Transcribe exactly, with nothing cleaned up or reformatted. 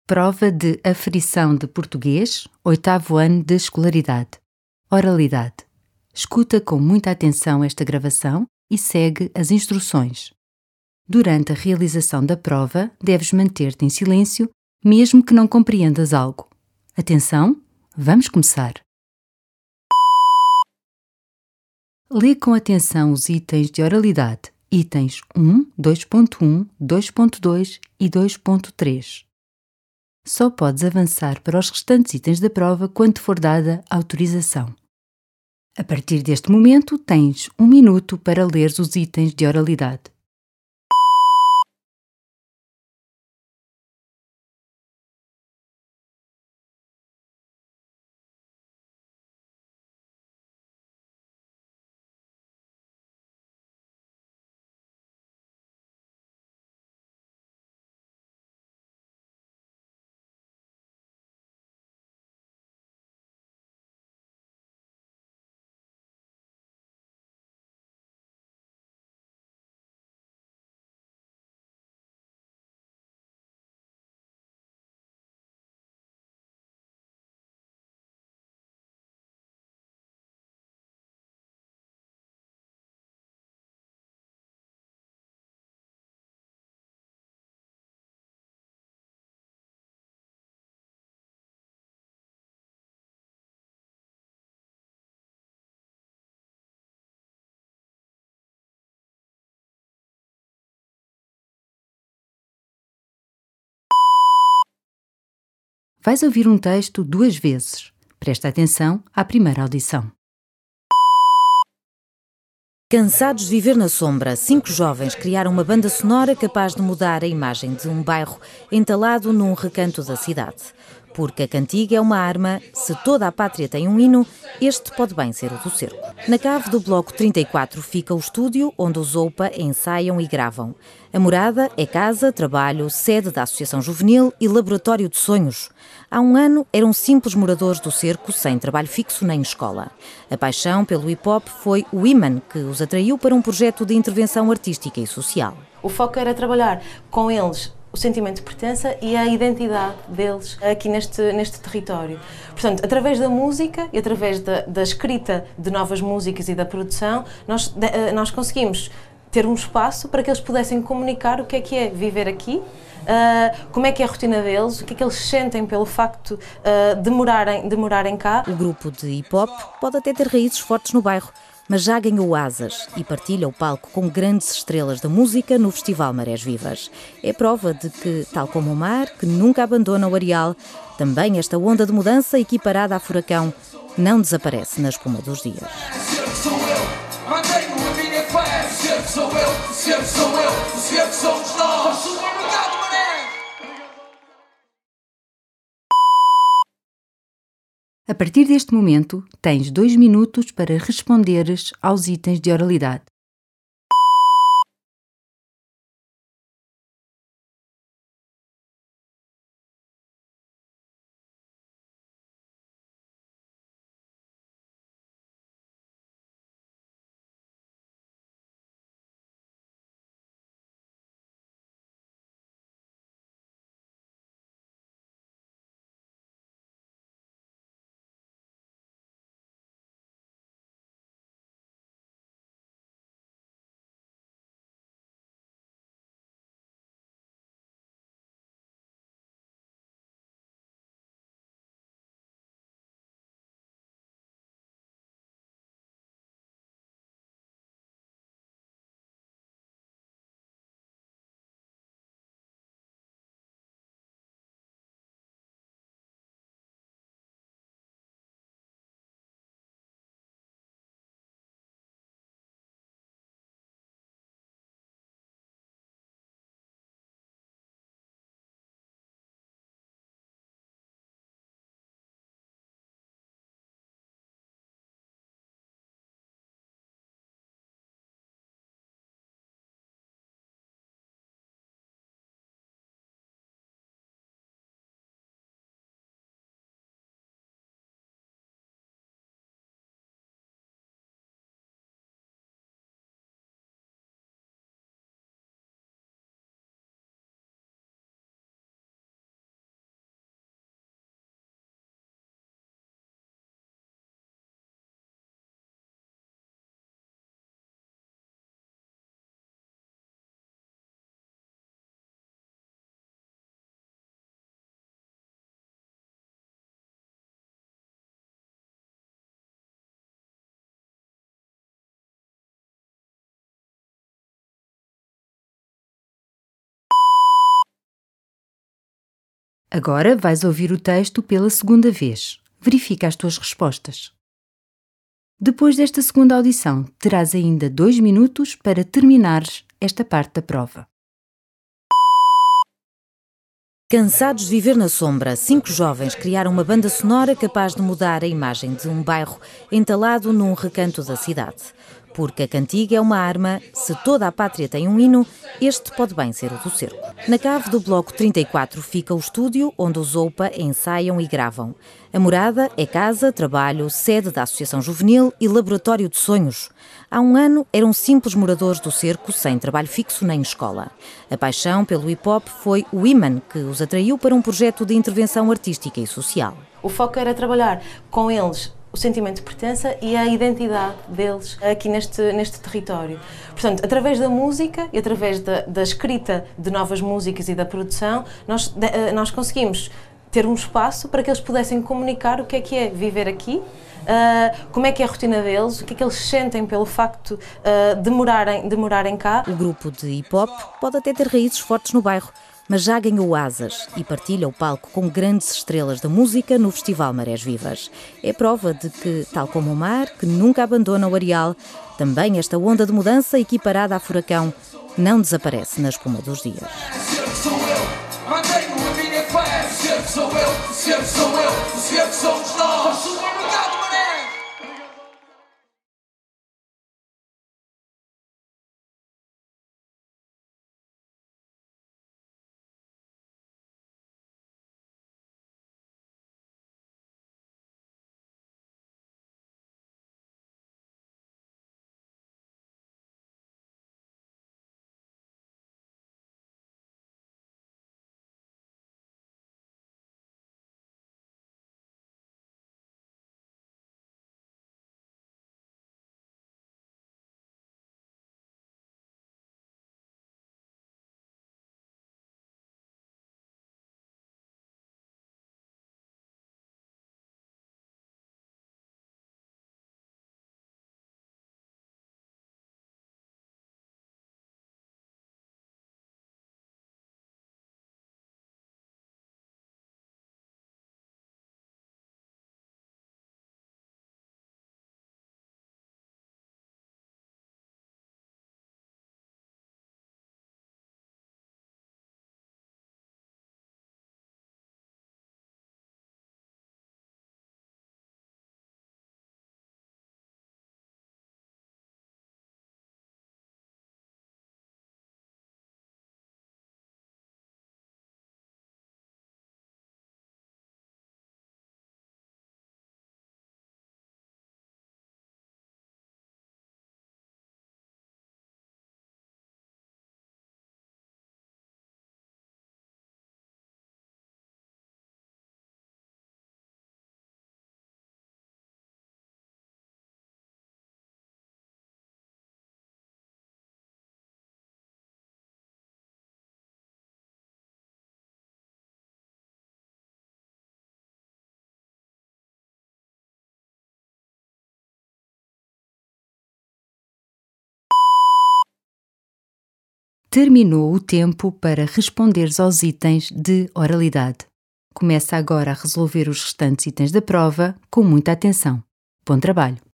Prova de aferição de português, oitavo ano de escolaridade. Oralidade. Escuta com muita atenção esta gravação e segue as instruções. Durante a realização da prova, deves manter-te em silêncio, mesmo que não compreendas algo. Atenção, vamos começar. Lê com atenção os itens de oralidade, itens um, dois ponto um, dois ponto dois e dois ponto três. Só podes avançar para os restantes itens da prova quando te for dada autorização. A partir deste momento, tens um minuto para ler os itens de oralidade. Vais ouvir um texto duas vezes. Presta atenção à primeira audição. Cansados de viver na sombra, cinco jovens criaram uma banda sonora capaz de mudar a imagem de um bairro entalado num recanto da cidade. Porque a cantiga é uma arma, se toda a pátria tem um hino, este pode bem ser o do cerco. Na cave do Bloco trinta e quatro fica o estúdio onde os OUPA ensaiam e gravam. A morada é casa, trabalho, sede da Associação Juvenil e laboratório de sonhos. Há um ano eram simples moradores do cerco, sem trabalho fixo nem escola. A paixão pelo hip-hop foi o imã que os atraiu para um projeto de intervenção artística e social. O foco era trabalhar com eles o sentimento de pertença e a identidade deles aqui neste, neste território. Portanto, através da música e através da, da escrita de novas músicas e da produção, nós, nós conseguimos ter um espaço para que eles pudessem comunicar o que é que é viver aqui, uh, como é que é a rotina deles, o que é que eles sentem pelo facto uh, de, morarem, de morarem cá. O grupo de hip-hop pode até ter raízes fortes no bairro, mas já ganhou asas e partilha o palco com grandes estrelas da música no Festival Marés Vivas. É prova de que, tal como o mar, que nunca abandona o areal, também esta onda de mudança equiparada a furacão não desaparece na espuma dos dias. Sou eu, o cerco sou eu, o cerco somos nós. Obrigado, Mané! A partir deste momento, tens dois minutos para responderes aos itens de oralidade. Agora vais ouvir o texto pela segunda vez. Verifica as tuas respostas. Depois desta segunda audição, terás ainda dois minutos para terminares esta parte da prova. Cansados de viver na sombra, cinco jovens criaram uma banda sonora capaz de mudar a imagem de um bairro entalado num recanto da cidade. Porque a cantiga é uma arma, se toda a pátria tem um hino, este pode bem ser o do cerco. Na cave do Bloco trinta e quatro fica o estúdio onde os OUPA ensaiam e gravam. A morada é casa, trabalho, sede da Associação Juvenil e laboratório de sonhos. Há um ano eram simples moradores do cerco, sem trabalho fixo nem escola. A paixão pelo hip-hop foi o imã que os atraiu para um projeto de intervenção artística e social. O foco era trabalhar com eles o sentimento de pertença e a identidade deles aqui neste, neste território. Portanto, através da música e através da, da escrita de novas músicas e da produção, nós, nós conseguimos ter um espaço para que eles pudessem comunicar o que é que é viver aqui, uh, como é que é a rotina deles, o que é que eles sentem pelo facto uh, de, morarem, de morarem cá. O grupo de hip-hop pode até ter raízes fortes no bairro, mas já ganhou asas e partilha o palco com grandes estrelas da música no Festival Marés Vivas. É prova de que, tal como o mar, que nunca abandona o areal, também esta onda de mudança equiparada a furacão não desaparece na espuma dos dias. Mantenho a minha fé, o cerco sou eu, o cerco sou eu, o cerco somos nós. Obrigado, mané! Terminou o tempo para responderes aos itens de oralidade. Começa agora a resolver os restantes itens da prova com muita atenção. Bom trabalho!